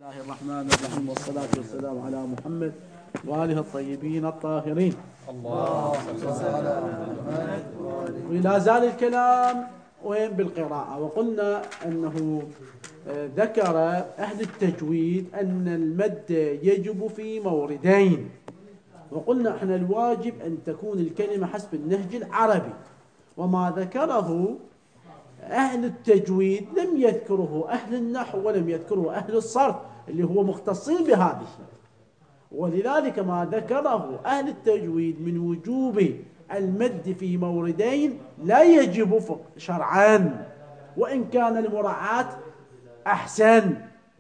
الله الرحمن الرحيم والصلاة والسلام على محمد وآله الطيبين الطاهرين. اللهم صل على محمد. ولا زال الكلام وين بالقراءة، وقلنا أنه ذكر أهل التجويد أن المد يجب في موردين، وقلنا احنا الواجب أن تكون الكلمة حسب النهج العربي، وما ذكره أهل التجويد لم يذكره أهل النحو ولم يذكره أهل الصرف اللي هو مختصين بهذه، ولذلك ما ذكره أهل التجويد من وجوب المد في موردين لا يجب شرعا، وإن كان المراعاة أحسن.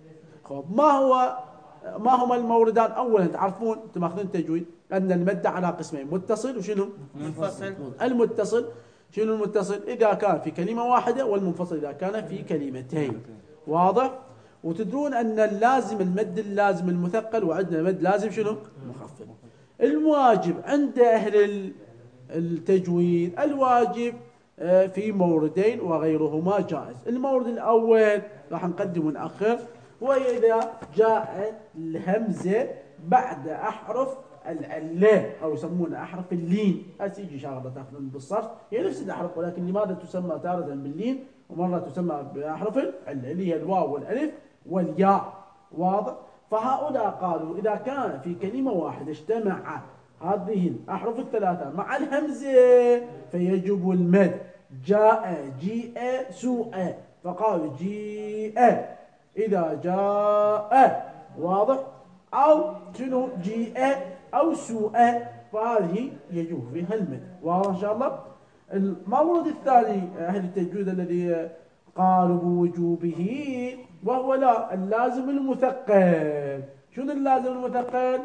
ما هما الموردان؟ أولا تعرفون أنتم ماخذين تجويد أن المد على قسمين، متصل وشنو؟ منفصل. المتصل شنو المتصل؟ إذا كان في كلمة واحدة، والمنفصل إذا كان في كلمتين. واضح؟ وتدرون أن اللازم المد اللازم المثقل، وعندنا المد لازم شنو؟ مخفف. الواجب عند أهل التجويد الواجب في موردين وغيرهما جائز. المورد الأول راح نقدم ونأخر، وإذا جاءت الهمزة بعد أحرف العلة أو يسمونها أحرف اللين. أتيجي شغلة تأخذون بالصرف هي نفس الأحرف، ولكن لماذا تسمى تارة باللين ومرة تسمى بأحرف العلة اللي هي الواو والألف والياء. واضح؟ فهؤلاء قالوا إذا كان في كلمة واحدة اجتمع هذه الأحرف الثلاثة مع الهمزة فيجب المد. جاء، جيء، سوء، فقالوا جيء إذا جاء. واضح؟ أو شنو جيء أو سوء، فهذه يجب فيها المد. واضح إن شاء الله؟ المورد الثاني أهل التجويد الذي قالوا بوجوبه وهو لا اللازم المثقل. شنو اللازم المثقل؟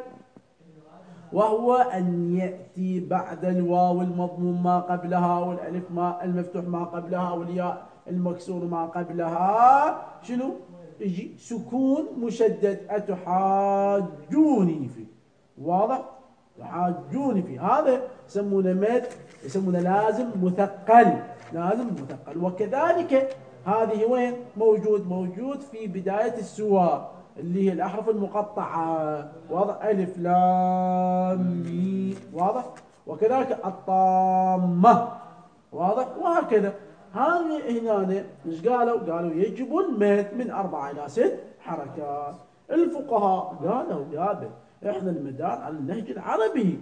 وهو أن يأتي بعد الواو المضموم ما قبلها، والألف ما المفتوح ما قبلها، والياء المكسور ما قبلها شنو؟ يجي سكون مشدد. أتحاجوني فيه. واضح؟ تحاجوني فيه، هذا يسمونه مد، يسمونه لازم مثقل. لازم مثقل. وكذلك هذه وين موجود في بداية السور اللي هي الأحرف المقطعة. واضح؟ ألف لام ميم. واضح؟ وكذلك الطامة. واضح؟ وهكذا. هذه هنا ايش قالوا؟ قالوا يجب المد من 4 إلى 6 حركات. الفقهاء قالوا يابا احنا المدار على النهج العربي،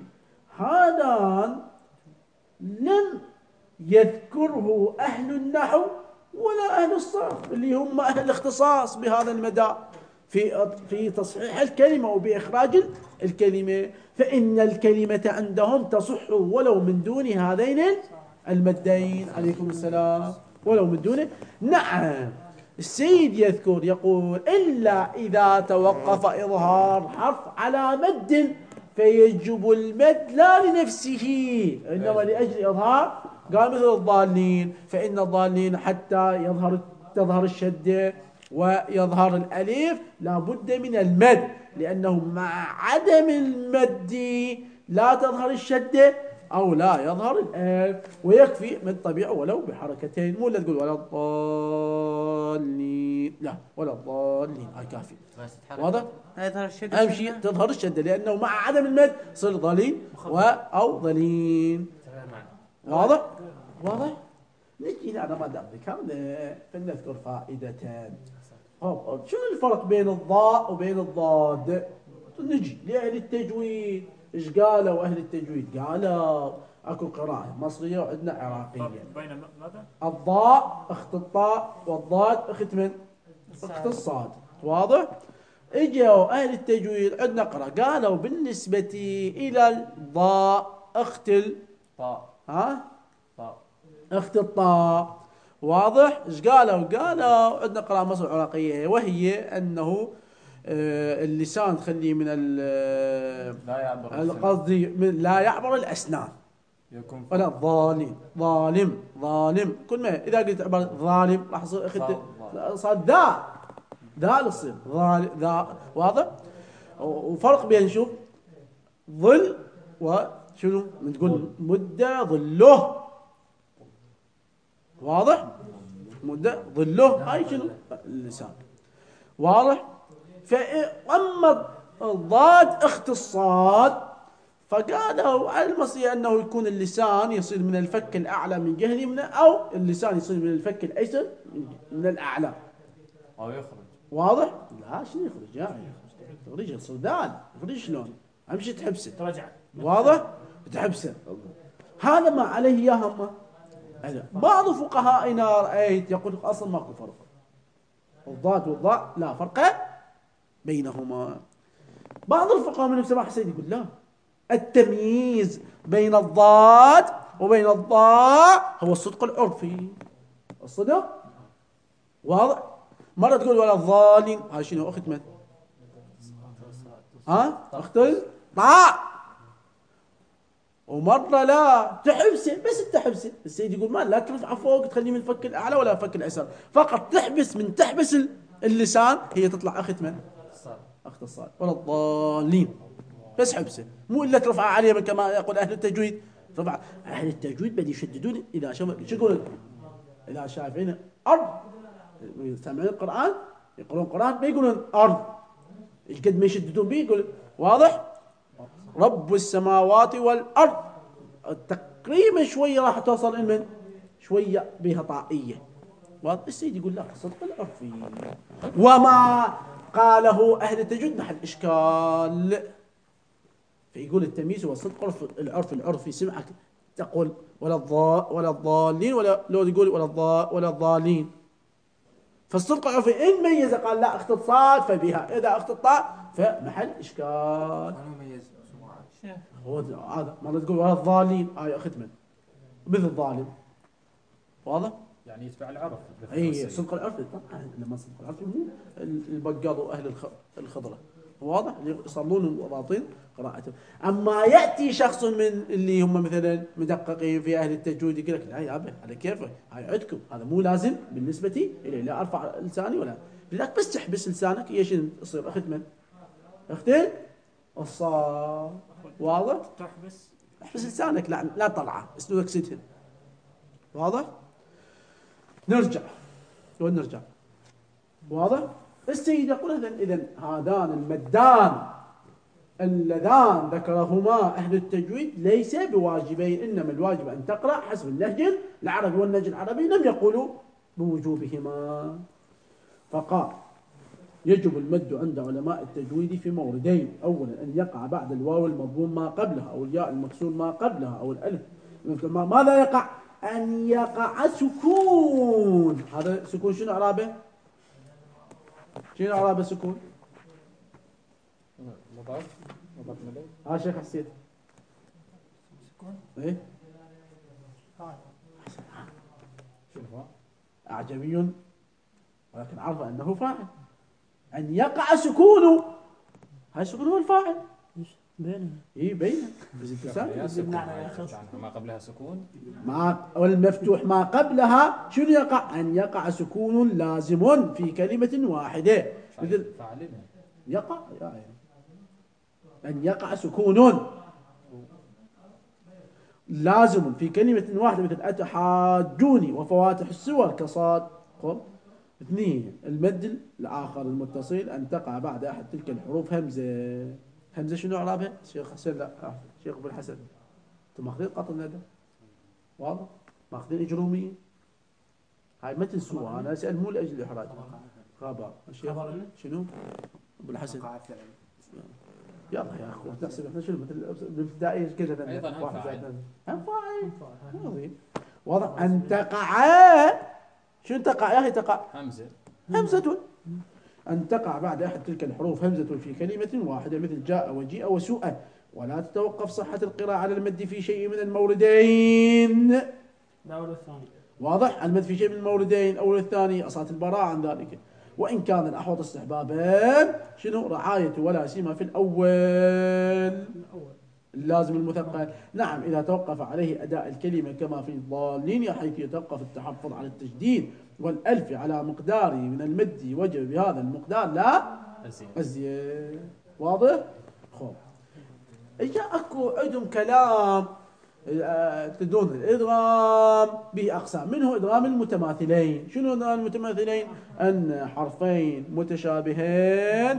هذا لم يذكره أهل النحو ولا أهل الصرف اللي هم أهل الاختصاص بهذا المدار في تصحيح الكلمة وبإخراج الكلمة، فإن الكلمة عندهم تصح ولو من دون هذين المدين. عليكم السلام. ولو من دونه. نعم، السيد يذكر يقول إلا إذا توقف إظهار حرف على مد فيجب المد لا لنفسه إنما لأجل إظهار. قال مثل الضالين، فإن الضالين حتى تظهر الشدة ويظهر الألف لا بد من المد، لأنه مع عدم المد لا تظهر الشدة أو لا يظهر الألف، ويكفي من طبيعه ولو بحركتين. مو لا تقول ولا الضالين، لا ولا الضالين، هاي كافي. واضح؟ أهم شيء تظهر الشدة، لأنه مع عدم المد صير ضالين أو ضلين. واضح؟ واضح؟ نجي على ما دام ذكرنا فلنذكر فائدتان. شنو الفرق بين الضاء وبين الضاد؟ نجي لأهل التجويد ايش قالوا أهل التجويد؟ قالوا اكو قراءة مصرية وعندنا عراقية. بين ماذا؟ الضاء اخت الطاء والضاد اخت من؟ اخت الصاد. واضح؟ اجوا أهل التجويد عندنا قراءة قالوا بالنسبة إلى الضاء اخت الطاء. اخت الطاء. واضح؟ ايش قالوا؟ قالوا عندنا قراءة مصرية وعراقية، وهي أنه اللسان خليه من القصدي لا يعبر الأسنان. ولا ظالم ظالم كل ما إذا قلت عبارة ظالم راح يصير صار دال يصير ظالم ذا. واضح؟ وفرق بين شوف ظل وشنو تقول مدة ظله. واضح؟ مدة ظله هاي شنو اللسان. واضح؟ فأما الضاد اخت الصاد، فقالوا على المصير أنه يكون اللسان يصير من الفك الأعلى من جهة اليمنى، أو اللسان يصير من الفك الأيسر من الأعلى. أو يخرج. واضح؟ لا شنو يخرج يعني؟ يخرج يصير دال، يخرج شلون؟ أهم شيء تحبسه. ترجع. واضح؟ تحبسه. هذا ما عليه إياه هم. بعض فقهائنا رأيت يقول أصلا ماكو فرق، الضاد والضاء لا فرق بينهما. بعض الفقهاء من سماح حسين يقول لا، التمييز بين الضاد وبين الضاء هو الصدق العرفي. الصدق واضح. مرة تقول ولا الضالين، هاي شنو أخت من؟ ها؟ أخت الضاء. ومرة لا تحبسه، بس تحبسه. السيد يقول ما لا ترفع فوق تخليه من الفك الأعلى ولا الفك الأيسر، فقط تحبس من تحبس اللسان، هي تطلع أخت من؟ أخت الصاد. ولا الضالين بس حبسه، مو إلا ترفع عليه من كما يقول أهل التجويد. رفع أهل التجويد بدي يشددون إذا شو يقولون؟ إذا شايفين أرض سامعين القرآن يقرون القرآن ما يقولون أرض، إيش قد ما يشددون به يقول واضح رب السماوات والأرض. تقريبا شوية راح توصل من شوية بها طائية. السيد يقول لا صدق العرفي، وما قاله أهل التجويد محل إشكال. فيقول التمييز هو صدق العرفي سمعك تقول ولا الضالين، ولا لو يقول ولا الضالين. فالصدق العرفي إن ميز قال لا أخت الصاد فبها، إذا أخت الطاء فمحل إشكال. هو هذا مرة تقول ولا الضالين آية أخت من مثل الظالم. واضح؟ يعني يتبع العرف. اي صدق العرفي طبعا، لما صدق العرفي مو البقاض واهل الخضره. واضح؟ اللي يصلون الوراطين قراءتهم. اما ياتي شخص من اللي هم مثلا مدققين في اهل التجويد يقول لك لا يا ابي على كيفك، هاي عندكم، هذا مو لازم بالنسبه الي، لا ارفع لساني ولا لذلك، بس تحبس لسانك ايش يصير اخت من؟ اختين الصاد. واضح؟ تحبس احبس لسانك، لا طلعه، اسنانك سدهن. واضح؟ نرجع وين نرجع؟ واضح؟ السيد يقول إذن هذان المدان اللذان ذكرهما أهل التجويد ليس بواجبين، إنما الواجب أن تقرأ حسب النهج العربي، والنهج العربي لم يقولوا بوجوبهما. فقال يجب المد عند علماء التجويد في موردين: أولا أن يقع بعد الواو المضموم ما قبلها، أو الياء المكسور ما قبلها، أو الألف. ماذا يقع؟ أن يقع سكون. هذا سكون شنو إعرابه؟ شنو إعرابه سكون؟ مضاف إليه. ها شيخ حسين. سكون. إيه؟ شنو هو؟ أعجمي ولكن عرف أنه فاعل. أن يقع سكون، هاي سكون هو الفاعل. بينه. إيه بينه. ما قبلها سكون. والمفتوح ما قبلها شنو يقع؟ أن يقع سكون لازم في كلمة واحدة. مثل فاعلنا يقع يعني أن يقع سكون لازم في كلمة واحدة، مثل أتحاجوني وفواتح السور كصاد قم. اثنين المد الآخر المتصل أن تقع بعد أحد تلك الحروف همزة. همزة شنو إعرابها؟ شيخ حسن لا شيخ ابو الحسن انتم ماخذين قطر الندى؟ واضح؟ ماخذين اجروميين؟ هاي ما تنسوها، انا اسال مو لاجل الاحراج. خبر الشيخ شنو؟ ابو الحسن يلا يا اخو تحسب احنا شنو مثل بالابتدائيه كذا ايضا هم فاعل. هم فاعل. واضح؟ ان تقع شنو تقع يا اخي؟ تقع همزة. أن تقع بعد أحد تلك الحروف همزة في كلمة واحدة، مثل جاء وجيء وسوء. ولا تتوقف صحة القراءة على المد في شيء من الموردين. الأول والثاني. واضح؟ المد في شيء من الموردين أول الثاني أصالة البراءة عن ذلك. وإن كان الأحوط استحبابا شنو؟ رعاية ولا سيما في الأول اللازم المثقل. نعم إذا توقف عليه أداء الكلمة كما في الضالين، حيث يتوقف التحفظ على التجديد والألف على مقداره من المد، وجب بهذا المقدار لا أزيد. واضح؟ خب إجا أكو عندهم كلام تدون الإدغام به أقسام، منه إدغام المتماثلين. شنو إدغام المتماثلين؟ أن حرفين متشابهين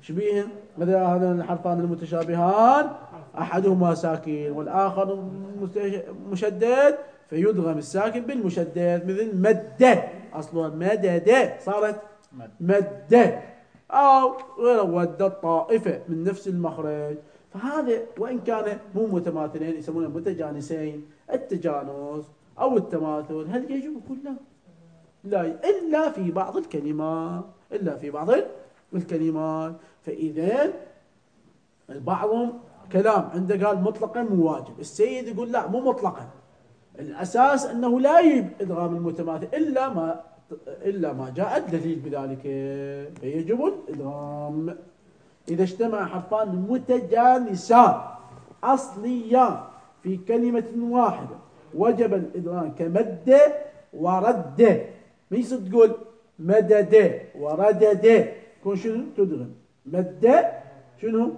شبيهن مثلا هذان الحرفان المتشابهان أحدهما ساكن والآخر مشدد فيدغم الساكن بالمشدد، مثل مد أصلها مدد صارت مد، أو ود الطائفة من نفس المخرج. فهذا وإن كان مو متماثلين يسمونه متجانسين، التجانس أو التماثل هل يجب كله؟ لا، إلا في بعض الكلمات، إلا في بعض الكلمات. فإذا بعضهم كلام عنده قال مطلقا مو واجب، السيد يقول لا مو مطلقا، الأساس أنه لا يجب إدغام المتماثل إلا ما جاء الدليل بذلك، فيجب الإدغام. إذا اجتمع حرفان متجانسان أصليان في كلمة واحدة وجب الإدغام كمد ورد. ما يصير تقول مدد وردد، كون شنو تدغم مد شنو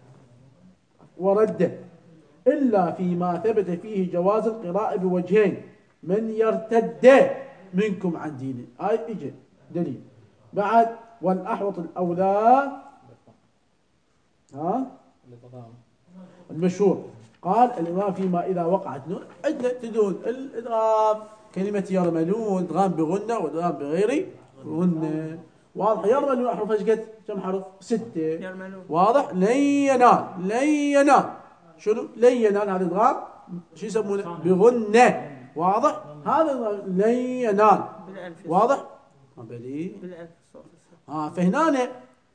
ورد، إلا فيما ثبت فيه جواز القراءة بوجهين، من يرتد منكم عن دينه، هاي اجى دليل. بعد والأحوط الأولى المشهور قال الإدغام فيما إذا وقعت نون، عندنا تدون الإدغام كلمة يرملون إدغام بغنة وإدغام بغير غنة، واضح. يرملون أحرف ايش قد؟ كم حرف؟ 6 يرملون. واضح. لن ينال، لن ينال شنو؟ لن ينال هذا إدغام شو يسمونه؟ بغنة، واضح. هذا لن ينال واضح. بالألف. فهنا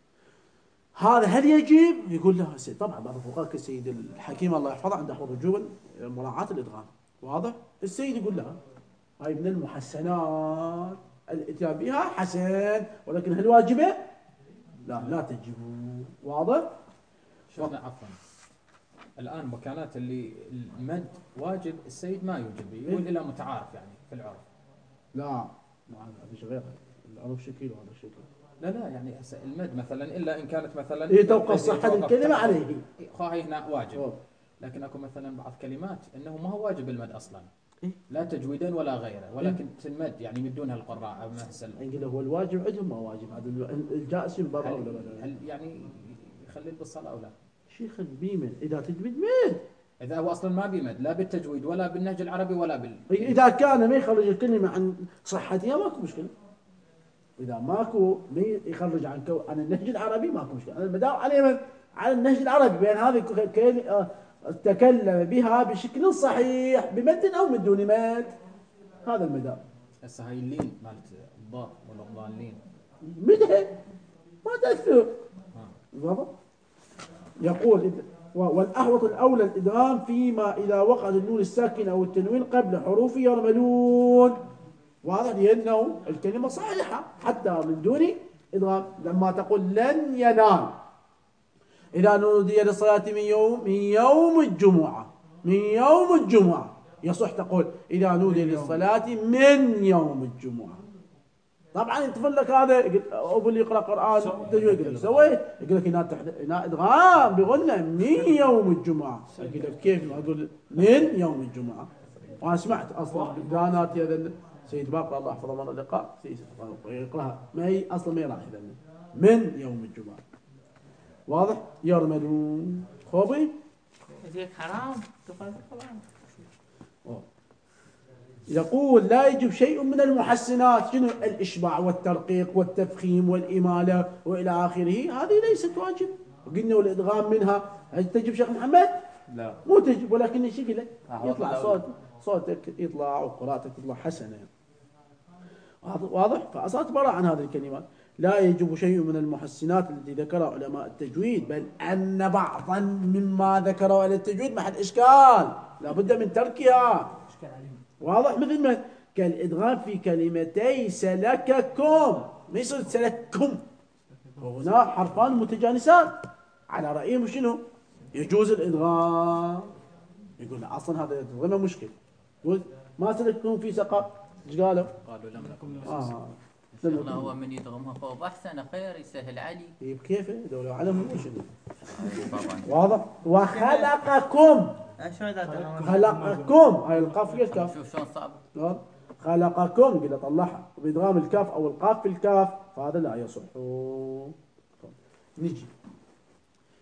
هذا هل يجب؟ يقول له طبعا بعض الفقهاء كالسيد الحكيم الله يحفظه عنده حفظ وجوب مراعاة الإدغام، واضح. السيد يقول لها هاي من المحسنات الاتيان بها حسن، ولكن هل واجبة؟ لا تجب، واضح. شلون عفوا الآن مكانات اللي المد واجب السيد ما يوجب، يقول إلى متعارف يعني في العرف. لا هذا شيء غير، العرف شكل وهذا شكل. لا يعني المد مثلا إلا إن كانت مثلا توقف صحة الكلمة عليه، هاي هنا واجب. لكن اكو مثلا بعض كلمات انه ما هو واجب المد اصلا، لا تجويدا ولا غيره، ولكن تنمد يعني يمدونها القراء او مثل. يقول هو الواجب عندهم ما واجب، هذا الجائز من برا ولا هل يعني يخلي بالصلاه او لا؟ شيخ بيمد اذا تجمد مد، اذا هو اصلا ما بيمد لا بالتجويد ولا بالنهج العربي ولا اذا كان ما يخرج الكلمه عن صحتها ماكو مشكله، اذا ماكو يخرج عن النهج العربي ماكو مشكله. انا بداوم على النهج العربي بين هذه تكلم بها بشكل صحيح بمد او من دون مد، هذا المدار. هسه هاي اللين مالت الضاء والضالين مدها ما تاثر، واضح. يقول والاحوط الاولى الادغام فيما اذا وقعت النون الساكنه او التنوين قبل حروف يرملون، واضح، لانه الكلمه صحيحه حتى من دون ادغام. لما تقول لن ينال إذا نودي للصلاة من يوم الجمعة، من يوم الجمعة يصح تقول إذا نودي للصلاة من يوم الجمعة. طبعا يطفل لك هذا أبو اللي يقرأ قرآن يقول لك سويت، يقول لك هنا إدغام بغنى من يوم الجمعة، يقول لك كيف أقول من يوم الجمعة. وأنا سمعت أصلا بالقناة هذا سيد باقر الله يحفظه مرة لقاء يقرأها ما هي أصلا ما يراعي من يوم الجمعة، واضح. يرملون خوبي هذيك حرام تقال القرآن. يقول لا يجب شيء من المحسنات، شنو؟ الإشباع والترقيق والتفخيم والإمالة وإلى آخره، هذه ليست واجب. وقلنا والإدغام منها هل تجب شيخ محمد؟ لا مو تجب، ولكن ايش يقول لك؟ يطلع صوتك يطلع وقراءتك تطلع حسنة، واضح. فأصلت براء عن هذه الكلمات. لا يجب شيء من المحسنات التي ذكرها علماء التجويد، بل أن بعضا مما ذكروا على التجويد محل إشكال لا بد من تركها، واضح. مثل ما كالإدغام في كلمتي سلككم، ما يصير سلككم، وهنا حرفان متجانسان على رأيهم شنو؟ يجوز الإدغام. يقول أصلا هذا الإدغام مشكل، يقول ما سلككم في سقر، ايش قالوا؟ قالوا لم نكن شيخنا هو من يدغمها فوق أحسن خير يسهل علي. كيف دولة علم شنو؟ طبعا واضح. وخلقكم، خلقكم هاي القاف في الكاف، شوف شلون صعب. خلقكم قل طلعها وبإدغام الكاف أو القاف في الكاف، فهذا لا يصح. نجي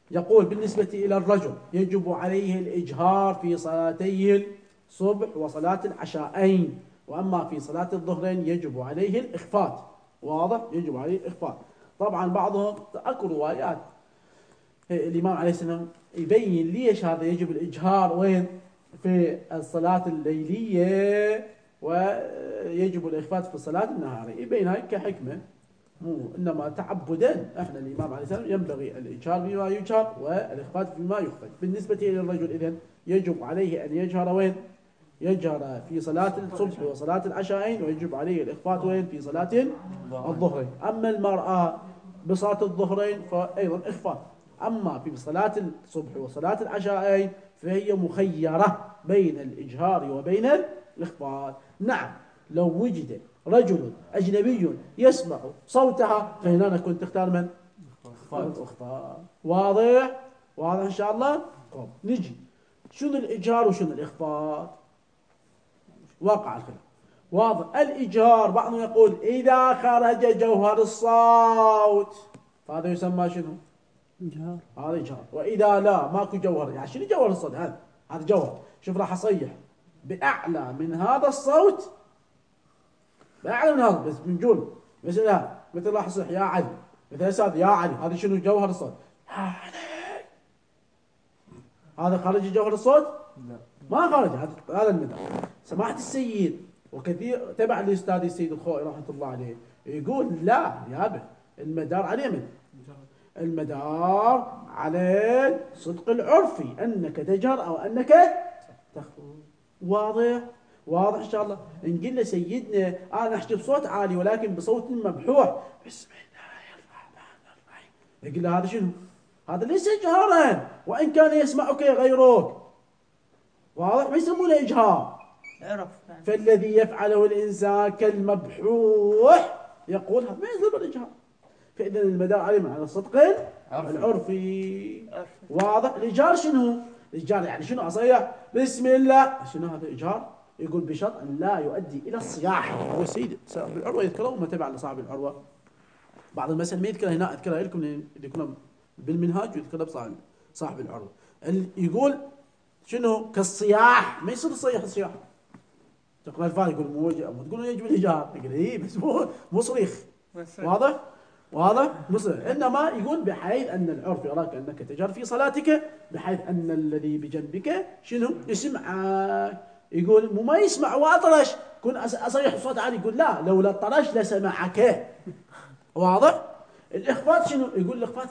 يقول بالنسبة إلى الرجل يجب عليه الإجهار في صلاتي الصبح وصلاة العشاءين، وأما في صلاة الظهرين يجب عليه الإخفات. واضح؟ يجب عليه الإخفات. طبعا بعضهم أكو روايات الإمام عليه السلام يبين ليش هذا يجب الإجهار وين في الصلاة الليلية ويجب الإخفات في الصلاة النهارية، يبين هاي كحكمة، مو إنما تعبدا. إحنا الإمام عليه السلام ينبغي الإجهار بما يجهر والإخفات بما يخفت. بالنسبة إلى الرجل إذن يجب عليه أن يجهر وين؟ يجهر في صلاة الصبح وصلاة العشاءين، ويجب عليه الإخفات وين؟ في صلاة الظهرين. أما المرأة بصلاة الظهرين فأيضا إخفات. أما في صلاة الصبح وصلاة العشاءين فهي مخيرة بين الإجهار وبين الإخفات. نعم، لو وجد رجل أجنبي يسمع صوتها فهنا نكون تختار من؟ الإخفاء. واضح؟ واضح إن شاء الله؟ طب نجي شنو الإجهار وشنو الإخفاء؟ واقع الخلاف. واضح. الإجهار بعضهم يقول إذا خرج جوهر الصوت فهذا يسمى شنو؟ إجهار. هذا إجهار. وإذا لا ماكو جوهر، يعني شنو جوهر الصوت؟ هذا جوهر. شوف راح أصيح بأعلى من هذا الصوت، بأعلى من هذا، بس بنقول مثل راح أصيح يا علي، مثل أستاذ يا علي، هذا شنو جوهر الصوت؟ يا علي، هذا خارج جوهر الصوت؟ لا ما خارج. هذا المدار. سماحة السيد وكثير تبع الأستاذ السيد الخوئي رحمة الله عليه يقول لا يابا، المدار على من؟ المدار على الصدق العرفي، أنك تجهر أو أنك تخفي. واضح؟ واضح إن شاء الله. نقول له سيدنا أنا أحكي بصوت عالي ولكن بصوت مبحوح، بسم الله الرحمن الرحيم، يقول له هذا شنو؟ هذا ليس إجهارا وإن كان يسمعك غيرك. واضح؟ ما يسمونه إجهار. فالذي يفعله الإنسان كالمبحوح يقول هذا ما يصير بالإجهار. فإذا المدار عليه على الصدق العرفي. واضح؟ الإجهار شنو؟ الإجهار يعني شنو؟ أصيح بسم الله، شنو هذا الإجهار؟ يقول بشرط أن لا يؤدي إلى الصياح. هو السيد صاحب العروة يذكره وما تبع لصاحب العروة. بعض المسائل ما يذكرها هنا، أذكرها لكم اللي يكون بالمنهاج ويذكرها بصاحب العروة. يقول شنو؟ كالصياح، ما يصير الصياح. تقرأ الفارق يقول مو تقول يجب الإجهار، يقول إيه بس مو صريخ. واضح؟ واضح؟ مصر. إنما يقول بحيث أن العرف يراك أنك تجهر في صلاتك، بحيث أن الذي بجنبك شنو؟ يسمعك. يقول مو ما يسمع وأطرش، كن أصيح الصوت عالي، يقول لا لولا الطرش لسمعك. واضح؟ الإخفات شنو؟ يقول الإخفات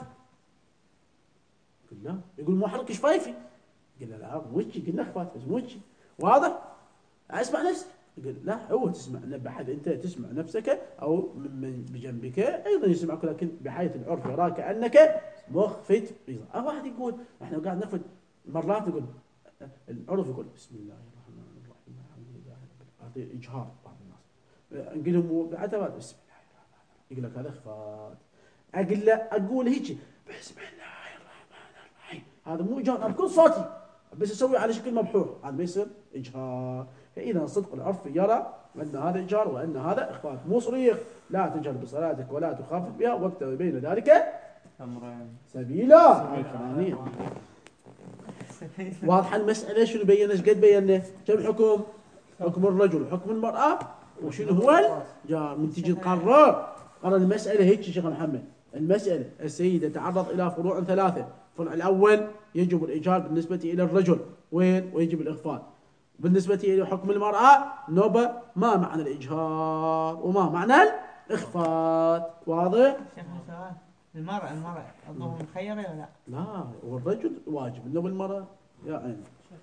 يقول لا، يقول مو حرك شفايفي، يقول لا مو وجهي، قلنا إخفات بس مو وجهي. واضح؟ اسمع نفسك، يقول لا هو تسمع، بحيث انت تسمع نفسك او من بجنبك ايضا يسمعك، لكن بحيث العرف يراك انك مخفت. واحد يقول احنا قاعد ناخذ مرات يقول العرف يقول بسم الله الرحمن الرحيم الحمد لله رب العالمين، هذا اجهار بعض الناس. نقول لهم بعد بسم الله الرحمن الرحيم، يقول لك هذا اخفاء. اقول هيك بسم الله الرحمن الرحيم، هذا مو اجهار، انا بكل صوتي بس اسوي على شكل مبحوح، هذا ما يصير اجهار. فإذا صدق العرف يرى أن هذا إجهار وأن هذا إخفاء، مو صريخ. لا تجهر بصلاتك ولا تخافت بها وابتغ بين ذلك سبيلا. واضح المسألة؟ شنو بينا؟ ايش قد بينا؟ كم حكم؟ حكم الرجل وحكم المرأة، وشنو هو الجار. من تجي تقرر المسألة هيك شيخ محمد. المسألة السيدة تعرض إلى فروع ثلاثة. الفرع الأول يجب الإجهار بالنسبة إلى الرجل وين؟ ويجب الإخفاء. بالنسبة إلى حكم المرأة نوبة ما معنى الإجهار وما معنى الإخفاء. واضح؟ المرأة الظهر مخيرة ولا لا؟ لا، والرجل واجب، إنه بالمرأة يا عين.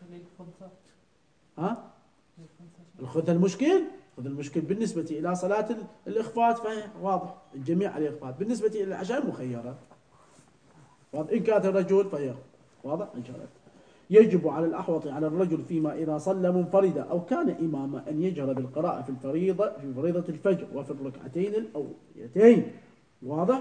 ها؟ الخذ المشكل بالنسبة إلى صلاة الإخفاء فهي واضح، الجميع عليه إخفاء. بالنسبة إلى العشاء مخيرة. واضح؟ إن كانت الرجل فهي واضح إن شاء الله. يجب على الأحوط على الرجل فيما إذا صلى منفردا أو كان إماما أن يجهر بالقراءة في فريضة الفجر وفي الركعتين الأوليتين. واضح؟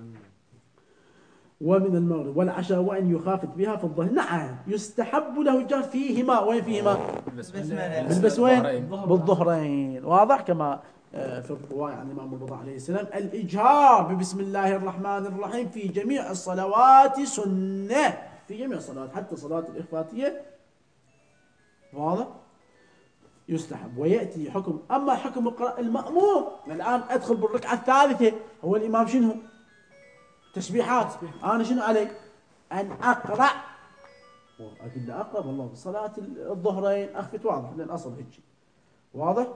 ومن المغرب والعشاء وأن يخافت بها في الظهر. نعم يستحب له الجهر فيهما. وين فيهما؟ بالبس وين؟ بالظهرين. واضح؟ كما في الرواية عن الإمام الرضا عليه السلام الإجهار ببسم الله الرحمن الرحيم في جميع الصلوات سنة، في جميع الصلوات حتى صلاة الإخفاتية، واضح؟ يستحب. ويأتي حكم، أما حكم المأموم الآن أدخل بالركعة الثالثة، هو الإمام شنو؟ تسبيحات، أنا شنو علي؟ أن أقرأ، أقول له أقرأ والله بصلاة الظهرين أخفت، واضح لأن أصل هيك واضح؟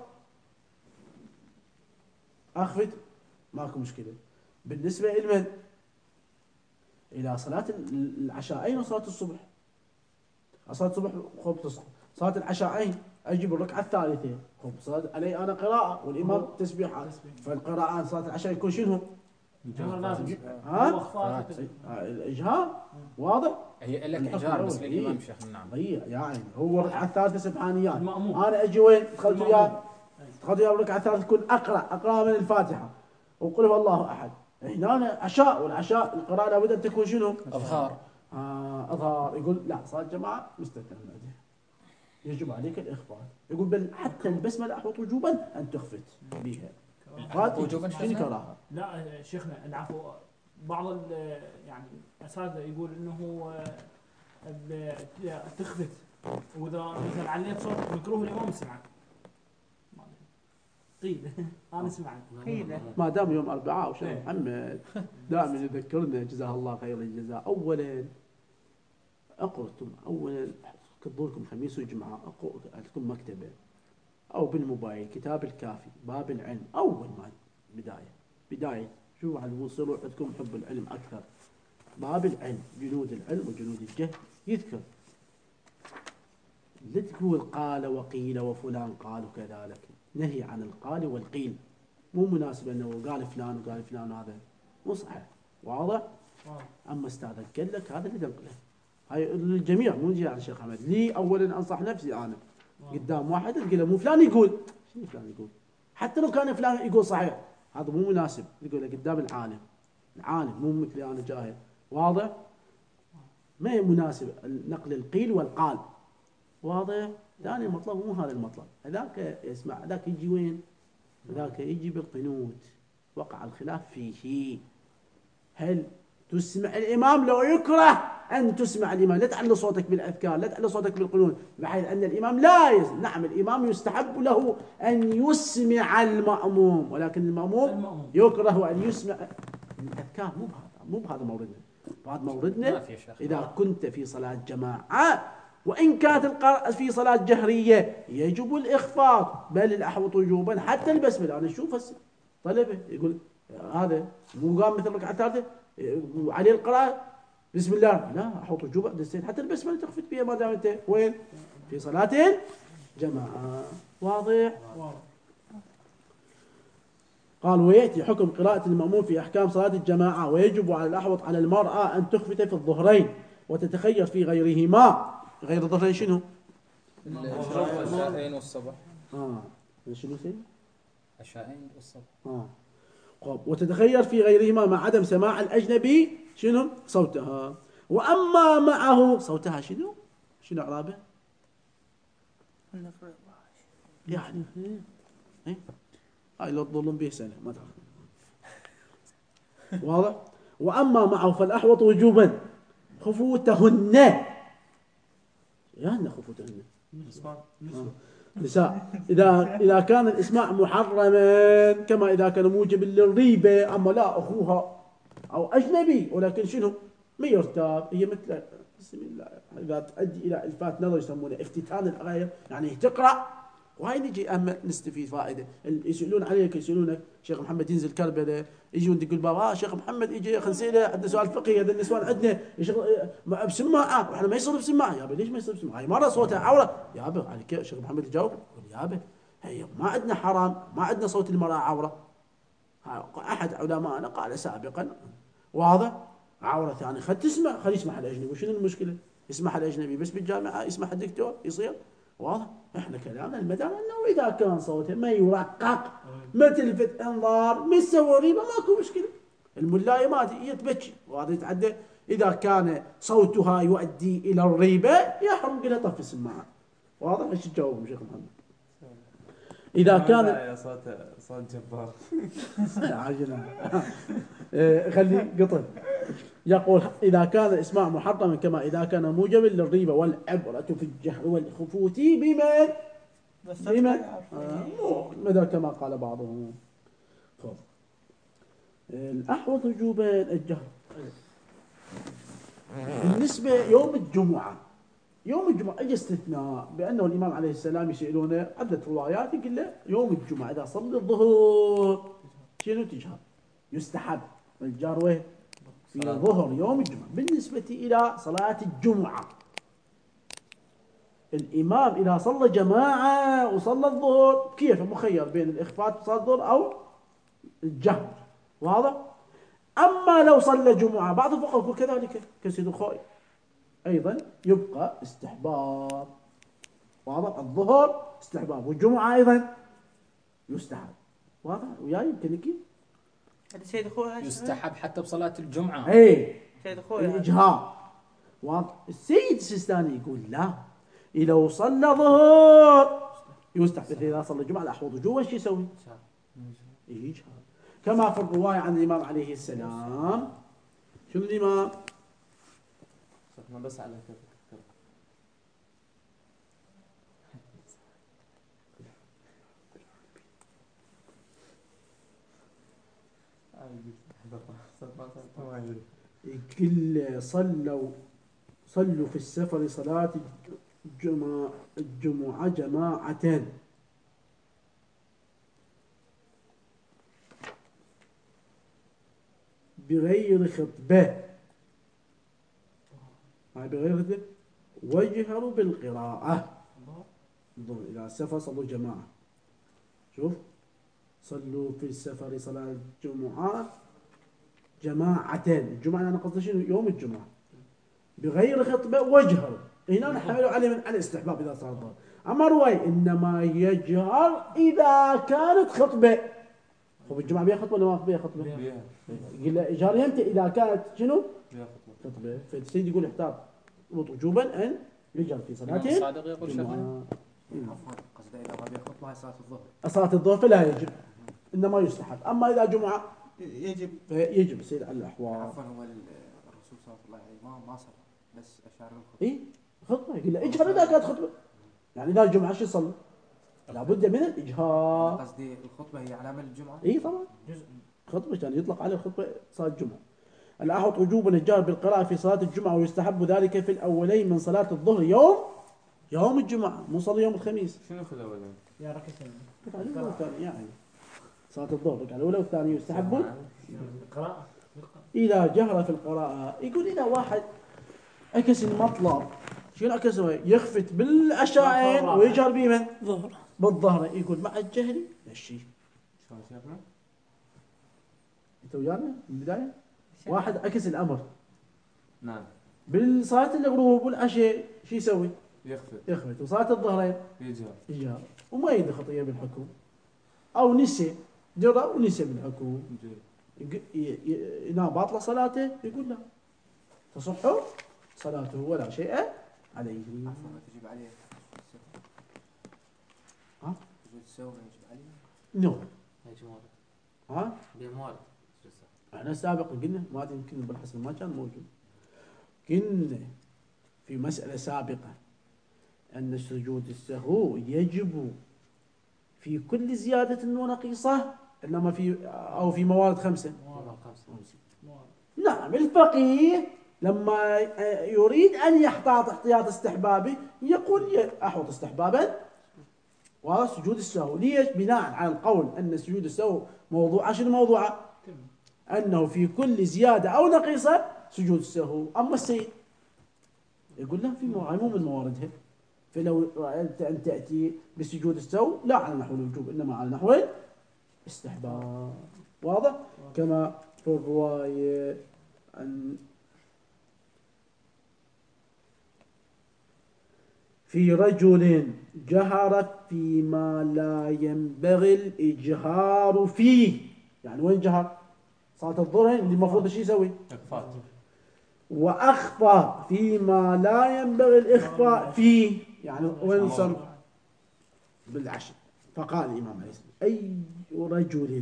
أخفت ماكو مشكلة. بالنسبة لمن؟ إلى صلاة العشاءين وصلاة الصبح، صلاة الصبح خب تصحى، صلاة العشاءين أجيب الركعة الثالثة، خب صلاة علي أنا قراءة والإمام تسبيحات، فالقراءات صلاة العشاء يكون شنو؟ ها؟ الإجهار واضح؟ هي لك إجهار بس للإمام شيخ. نعم يعني هو الركعة الثالثة سبحانيات، أنا أجي وين؟ دخلت وياه الركعة الثالثة تكون أقرأ من الفاتحة وقل هو الله أحد. هنا عشاء، والعشاء القراءة لابد أن تكون شنو؟ أظهار. أظهار. يقول لا صلاة الجماعة مستثنى من هذه، يجب عليك الإخفاء. يقول بل حتى البسملة أحوط وجوبا أن تخفت بها. وجوبا شنو كراهة؟ لا شيخنا العفو، بعض يعني الأساتذة يقول إنه تخفت، وإذا مثلا عليت صوت مكروه الإمام سمعك. قيل أنا سمعت ما دام يوم أربعاء وشيخ محمد دائما يذكرنا جزاه الله خير الجزاء. أولا أقرأتم، أولا كتبوا لكم خميس وجمعة، أقرأ لكم مكتبة أو بالموبايل كتاب الكافي باب العلم، أول ما بداية شوفوا على وصلوا عندكم حب العلم أكثر، باب العلم جنود العلم وجنود الجهل يذكر، لا تقول قال وقيل وفلان قال وكذلك، نهي عن القال والقيل، مو مناسب انه قال فلان وقال فلان، هذا مو صحيح. واضح؟ اما استاذك قال لك هذا اللي تنقله، هاي للجميع مو جاي عن الشيخ احمد. لي اولا انصح نفسي انا قدام واحد تقول له مو فلان يقول، شنو فلان يقول؟ حتى لو كان فلان يقول صحيح هذا مو مناسب، يقول له قدام العالم مو مثلي انا جاهل. واضح؟ ما هي مناسب نقل القيل والقال. واضح؟ ثاني مطلب مو هذا المطلب، هذاك يسمع، هذاك يجي وين؟ هذاك يجي بالقنوت، وقع الخلاف فيه. هل تسمع الإمام؟ لو يكره أن تسمع الإمام، لا تعلي صوتك بالأذكار، لا تعلي صوتك بالقنوت، بحيث أن الإمام نعم الإمام يستحب له أن يسمع المأموم، ولكن المأموم يكره أن يسمع الأذكار. مو بهذا موردنا. بعد موردنا إذا كنت في صلاة جماعة وإن كانت القراءة في صلاة جهرية يجب الإخفاض، بل الأحوط وجوبا حتى البسملة. أنا أشوف طلبة يقول هذا مو قام مثل ركعة ثالثة وعليه القراءة بسم الله، لا أحوط وجوبا دستين حتى البسملة تخفت بها ما دام أنت وين؟ في صلاة جماعة. واضح؟ قال ويأتي حكم قراءة المأموم في أحكام صلاة الجماعة، ويجب على الأحوط على المرأة أن تخفت في الظهرين وتتخير في غيرهما. غير الظهرين شنو؟ العشاءين والصبح. شنو سين؟ العشاءين والصبح. وتتخير في غيرهما مع عدم سماع الأجنبي شنو؟ صوتها. وأما معه صوتها شنو؟ شنو إعرابه؟ يعني هاي لو تظلون به سنة ما تعرف. واضح؟ وأما معه فالأحوط وجوبا خفوتهن، يعني خفوتهن نساء إذا كان الإسماع محرما، كما إذا كان موجب للريبة، أما لا أخوها أو أجنبي ولكن شنو ما يرتاب، هي مثل بسم الله إذا تؤدي إلى إلفات نظر يسمونه افتتان الغير، يعني تقرأ. وهاي نجي نستفيد فائدة. يسألون عليك يسألونك شيخ محمد ينزل كربلاء، يجون تقول بابا شيخ محمد يجي خنسيله عندنا سؤال فقهي، هذا النسوان عندنا بسماعة واحنا ما يصير بسماعة. يابا ليش ما يصير بسماعة؟ هاي مرة صوتها عورة. يابا عليك شيخ محمد يجاوب يقول يابا هي ما عندنا حرام، ما عندنا صوت المرأة عورة. أحد علماءنا قال سابقا واضح عورة ثاني خل تسمع، خل يسمح الأجنبي. وشنو المشكلة؟ يسمح الأجنبي بس بالجامعة يسمح الدكتور يصير. واضح؟ احنا كلامنا المدار انه اذا كان صوته ما يرقق ما تلفت انظار ما يسوي ريبه ماكو مشكله. الملايمات يتبكي وهذا يتعدى. اذا كان صوتها يؤدي الى الريبه يحرم قلها طفي السماعه. واضح؟ ايش تجاوبهم شيخ محمد؟ إذا كان يا صوت جبار. عجلة. خلي قطن. يقول إذا كان الإسماع محرما كما إذا كان موجبا للريبة والعبرة في الجهر والخفوت بمن؟ ماذا كما قال بعضهم. الأحوط وجوبا الجهر. بالنسبة يوم الجمعة أي استثناء بأنه الإمام عليه السلام يسألونه عدة روايات يقول له يوم الجمعة إذا صلي الظهر شنو تجهر؟ يستحب الجهر وين؟ في الظهر يوم الجمعة. بالنسبة إلى صلاة الجمعة الإمام إذا صلى جماعة وصلى الظهر كيف مخير بين الإخفاء في صلاة الظهر أو الجهر، واضح؟ أما لو صلى جمعة بعض الفقهاء يقول كذلك كسيد الخوي أيضا يبقى استحباب، واضح؟ الظهر استحباب والجمعة أيضا يستحب، واضح؟ وياي يمكن كيف؟ هذا سيد أخوها يستحب حتى بصلاة الجمعة. إيه سيد أخوها الإجهار، واضح؟ السيد السيستاني يقول لا، إذا وصلى ظهر يستحب، إذا صلى الجمعة الأحوط وجوبا شو يسوي؟ يجهر، كما في الرواية عن الإمام عليه السلام. شنو الإمام؟ ما بس على كذا. كل صلوا في السفر صلاة الجمعة جماعة بغير خطبة، بغير خطبة وجهروا بالقراءة. إذا السفر صلوا جماعة، شوف صلوا في السفر صلاة الجمعة جماعتين، الجمعة أنا قصدي شنو؟ يوم الجمعة بغير خطبة وجهروا، هنا نحملوا عليه من الاستحباب إذا صار الظهر. أما رواية إنما يجهر إذا كانت خطبة. خب الجمعة بيها خطبة ولا ما بيها خطبة؟ بيها. يقول إجهار يمتى إذا كانت شنو؟ بيها خطبة. فالسيد يقول احتاط وجوبا أن يجهر في صلاته. صادق يقول شيخنا. عفوا قصده إذا غاب خطبة صلاة الظهر. صلاة الظهر فلا يجب، إنما يستحب. أما إذا جمعة يجب سيد على الأحوال. عفوا هو الرسول صلى الله عليه وسلم ما صلى بس أشار الخطبة. إيه خطبة، يقول له اجهر إذا كانت خطبة. يعني إذا الجمعة شو يصلي؟ لابد من الإجهار. قصدي الخطبة هي علامة الجمعة. إيه طبعا جزء خطبة كان يعني يطلق عليه الخطبة صلاة الجمعة. الأحوط وجوبا الجهر بالقراءة في صلاة الجمعة، ويستحب ذلك في الأولين من صلاة الظهر يوم الجمعة، مو صلي يوم الخميس. شنو في الأولين؟ يا ركعتين. الركعة الأولى والثانية يعني صلاة الظهر الركعة الأولى والثانية يستحب قراءة. إذا جهر في القراءة. يقول إذا واحد عكس المطلب، شنو عكسه؟ يخفت بالأشعين ويجهر بمن؟ بالظهر. يقول مع الجهر الشيء. شلون شيخنا؟ أنت ويانا من البداية؟ واحد عكس الأمر. نعم. بالصلاة الغروب والعشاء شو يسوي؟ يخفت. وصلاة الظهرين يجهر وما يدري خطية بالحكم، أو نسي جرى ونسي بالحكم، إذا باطلة صلاته يقول لا تصح صلاته ولا شيء عليه. عفوا تجب عليه. ها؟ تجب السوء يجب عليه. نو. يجمال. ها؟ بيموال. احنا سابقا قلنا ما أدري يمكن بالحسن ما كان موجود. قلنا في مسألة سابقة أن سجود السهو يجب في كل زيادة ونقيصة، إنما في موارد خمسة. نعم الفقيه لما يريد أن يحتاط احتياط استحبابي يقول أحوط استحبابا وسجود السهو. ليش؟ بناء على القول أن سجود السهو موضوع. شنو موضوعه؟ أنه في كل زيادة أو نقيصة سجود السهو. أما السيد يقول لا، في مو من مواردها، فلو رأيت أن تأتي بسجود السهو لا على نحو الوجوب إنما على نحو الاستحباب. واضح؟ كما في الرواية عن في رجل جهر فيما لا ينبغي الإجهار فيه. يعني وين جهر؟ صلاة الظهر اللي المفروض شو يسوي؟ وأخفى فيما لا ينبغي الإخفاء فيه. يعني وين صار؟ بالعشاء فقال الإمام عليه السلام أي رجل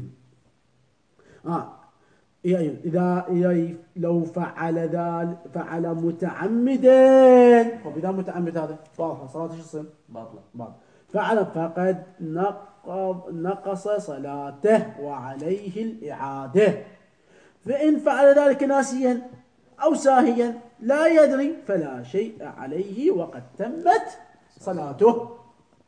إذا لو فعل ذلك فعل متعمدا، وبذا متعمد هذا واضح صلاة شو تصير؟ باطلة. فعل فقد نقص صلاته وعليه الإعادة. فإن فعل ذلك ناسيا أو ساهيا لا يدري فلا شيء عليه وقد تمت صلاته.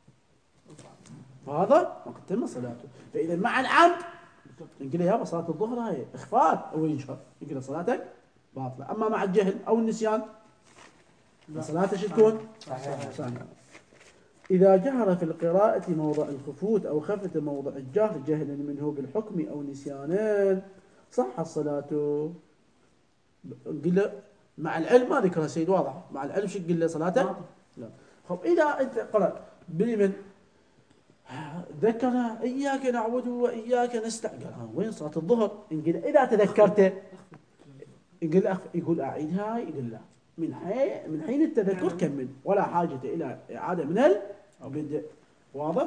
وهذا وقد تمت صلاته. فإذا مع العمد يقول يا صلاة الظهر هاي إخفاء أو ينشر، يقول صلاتك باطلة. أما مع الجهل أو النسيان صلاته شو تكون؟ صحيح. إذا جهر في القراءة موضع الخفوت أو خفت موضع الجهر جهلا منه بالحكم أو نسيانا صح الصلاة. قل مع العلم ما ذكر سيد واضح، مع العلم شو تقول له صلاتك؟ لا. خب إذا أنت قرأت بمن ذكرنا إياك نعبد وإياك نستعين، وين صلاة الظهر؟ إذا تذكرته يقول أعيدها، يقول لا من حين التذكر كمل ولا حاجة إلى إعادة من البدء. واضح؟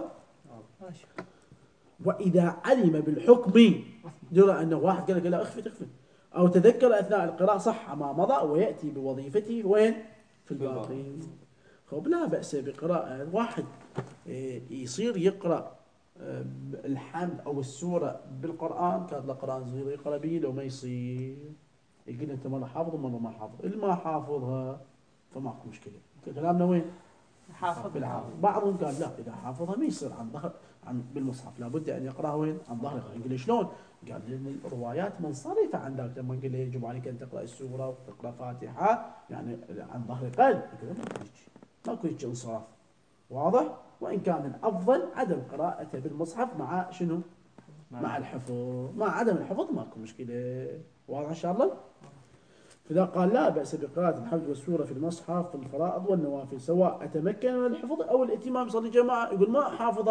وإذا علم بالحكم درى أنه واحد قال لا اخفت أو تذكر أثناء القراءة صح ما مضى ويأتي بوظيفته وين؟ في الباقي. خب لا بأس بقراءة واحد يصير يقرأ الحمد أو السورة بالقرآن، كان له قرآن صغير يقرأ به لو ما يصير، يقول أنت مرة حافظ ومرة ما حافظ، اللي ما حافظها فماكو مشكلة. كلامنا وين؟ حافظ بالحافظ. بعضهم قال لا إذا حافظها ما يصير عن ظهر بالمصحف، لابد أن يقرأها وين؟ عن ظهر. يقول شلون؟ قال لأن الروايات منصرفة عن ذلك، لما قال يجب عليك أن تقرأ السورة وتقرأ فاتحة يعني عن ظهر قلب، يقول ماكو هيك انصراف. واضح؟ وإن كان الأفضل عدم قراءته بالمصحف مع شنو؟ مع الحفظ. مع عدم الحفظ ماكو مشكلة. واضح إن شاء الله؟ فإذا قال لا بأس بقراءة الحمد والسورة في المصحف في الفرائض والنوافل سواء أتمكن من الحفظ أو الاتمام صلي جماعة، يقول ما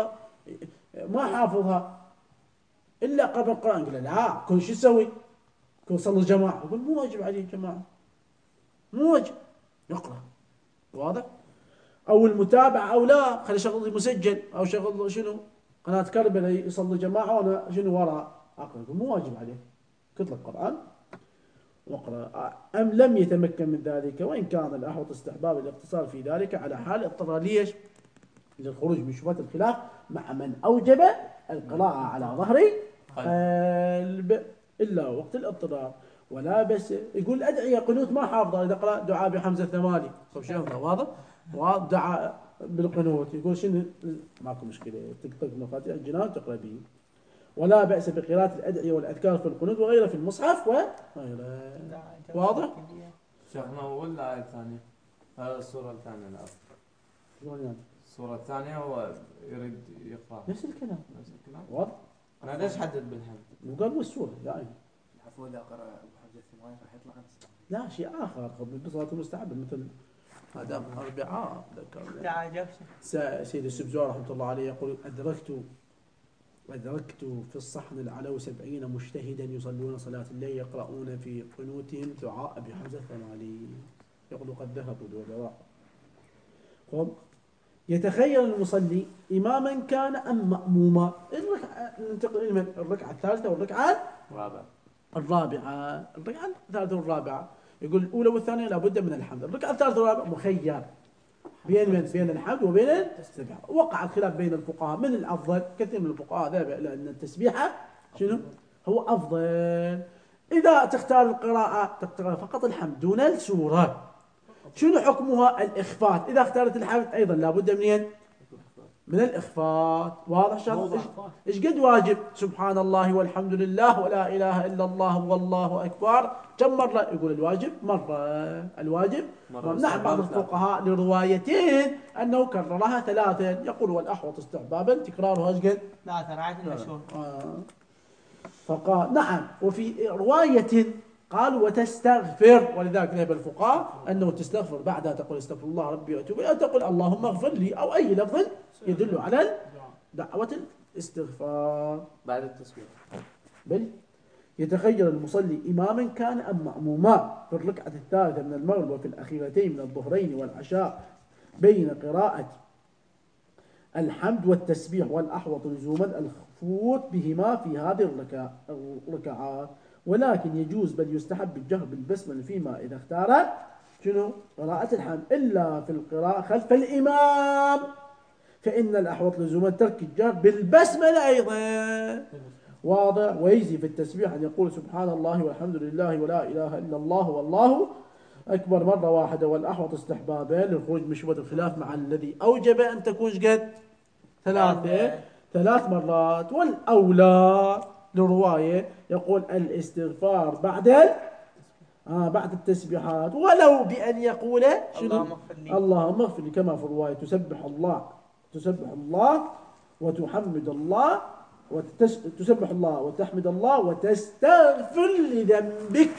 حافظها إلا قبل القرآن، يقول لا كن شو يسوي؟ كن صلي جماعة، يقول مو واجب عليه الجماعة، مو واجب يقرأ. واضح؟ أو المتابعة أو لا خلي شغل مسجل أو شغل شنو قناة كربلاء يصلي جماعة وأنا شنو وراء أقرأ، مو واجب عليه كتل القرآن واقرأ. أم لم يتمكن من ذلك وإن كان الأحوط استحباب الاقتصار في ذلك على حال اضطر ليش للخروج من شبهة الخلاف مع من أوجب القراءة على ظهر قلب إلا وقت الاضطرار. ولا بس يقول أدعية قنوت ما حافظة، إذا قرأ دعاء بحمزة الثمالي طب شو واضح ودعاء بالقنوت يقول شنو ماكو مشكلة تكتب مفاتيح الجنان تقرأ به. ولا بأس بقراءة الأدعية والأذكار في القنوت وغيرها في المصحف وغيرها. واضح؟ شيخنا ولا الآية الثانية؟ هذا السورة الثانية الأول. السورة الثانية هو يريد يقرأ نفس الكلام. واضح؟ أنا ليش حدد بالحمد؟ وقال والسورة يعني العفو إذا قرأ أبو حمزة الثمانية راح يطلع نفسه. لا شيء آخر بصلاة المستحب مثل هذا أربعاء ذكر سيد السبزوار رحمة الله عليه يقول أدركت في الصحن العلو 70 مجتهدا يصلون صلاة الليل يقرؤون في قنوتهم دعاء أبي حمزة الثمالي، يقول قد ذهبوا دول. يتخيل المصلي إماما كان أم مأموما. ننتقل إلى الركعة الثالثة والركعة الرابعة. الركعة الثالثة والرابعة يقول الأولى والثانية لابد من الحمد. الركعة الثالثة والرابعة مخير بين الحمد وبين التسبيح. وقع الخلاف بين الفقهاء من الأفضل. كثير من الفقهاء ذهب إلى أن التسبيحة شنو هو أفضل. إذا تختار القراءة تختار فقط الحمد دون السورة. شنو حكمها؟ الإخفات. إذا اختارت الحمد أيضا لابد من الإخفات. واضح شرط إيش قد واجب؟ سبحان الله والحمد لله ولا إله إلا الله والله أكبر كم مرة؟ يقول الواجب مرة. الواجب مرة. نعم بعض الفقهاء لروايتين أنه كررها 3 يقول والأحوط استحبابا تكرارها إيش قد؟ 3 رعاية المشهور. فقال نعم. وفي رواية قال وتستغفر، ولذلك ذهب الفقهاء أنه تستغفر بعدها تقول استغفر الله ربي وأتوب إليه، تقول اللهم اغفر لي أو أي لفظ يدل على دعوة الاستغفار بعد التسبيح. بل يتخير المصلي إماما كان أم مأموما في الركعة الثالثة من المغرب وفي الأخيرتين من الظهرين والعشاء بين قراءة الحمد والتسبيح والأحوط لزوما الخفوت بهما في هذه الركعات، ولكن يجوز بل يستحب الجهر بالبسملة فيما إذا اختار شنو قراءة الحمد، إلا في القراءة خلف الإمام فإن الأحوط لزوما ترك الجهر بالبسملة أيضا. واضح. ويجزي في التسبيح أن يقول سبحان الله والحمد لله ولا إله إلا الله والله أكبر مرة واحدة، والأحوط استحبابين للخروج من شبهة الخلاف مع الذي أوجب أن تكون قد ثلاث مرات، والأولى للرواية يقول الاستغفار بعد التسبيحات، ولو بأن يقول اللهم اغفر لي كما في الرواية تسبح الله وتحمد الله تسبح الله وتحمد الله وتستغفر لذنبك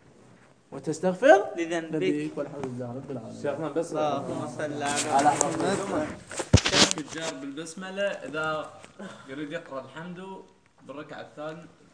والحمد لله رب العالمين. شيخنا بس اللهم صل على محمد. الجار بالبسملة إذا يريد يقرأ الحمد بالركعة الثانية